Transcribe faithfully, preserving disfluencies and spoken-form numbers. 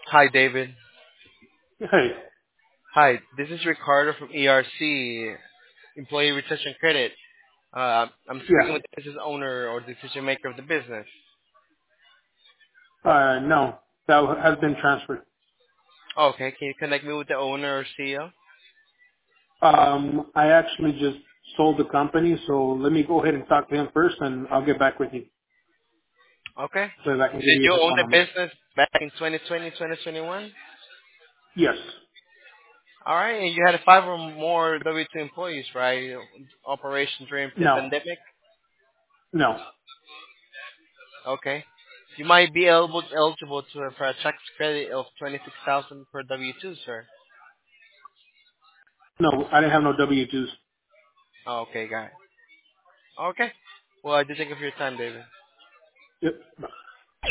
Hi, David. Hey, Hi, this is Ricardo from E R C, Employee Retention Credit. Uh, I'm speaking yeah. with the business owner or decision maker of the business. Uh, no, that has been transferred. Okay, can you connect me with the owner or C E O? Um, I actually just sold the company, so let me go ahead and talk to him first, and I'll get back with you Okay. so that I can give Did you you his own phone the number. business back in twenty twenty, twenty twenty-one? Yes. All right, and you had five or more W two employees, right? Operation during the No. pandemic? No. Okay. You might be eligible eligible to for a tax credit of twenty-six thousand per W two, sir. No, I didn't have no W twos. Oh, okay, got it. Okay. Well, I do thank you for your time, David. Yep.